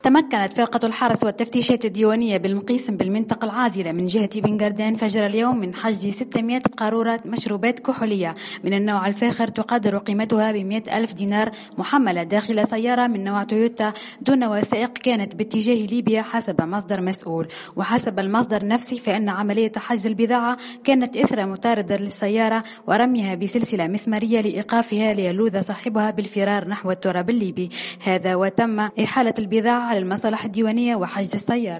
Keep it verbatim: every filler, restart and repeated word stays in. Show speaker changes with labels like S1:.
S1: تمكنت فرقة الحرس والتفتيشات الديوانية بالمقيسم بالمنطقة العازلة من جهة بن قردان فجر اليوم من حجز ستمائة قارورة مشروبات كحولية من النوع الفاخر تقدر قيمتها بمئة ألف دينار محملة داخل سيارة من نوع تويوتا دون وثائق كانت باتجاه ليبيا حسب مصدر مسؤول. وحسب المصدر نفسه فإن عملية حجز البضاعة كانت إثر مطاردة للسيارة ورميها بسلسلة مسمارية لإيقافها ليلوذ صاحبها بالفرار نحو التراب الليبي. هذا وتم إحالة البضاعة على المصالح الديوانية وحجز السيارة.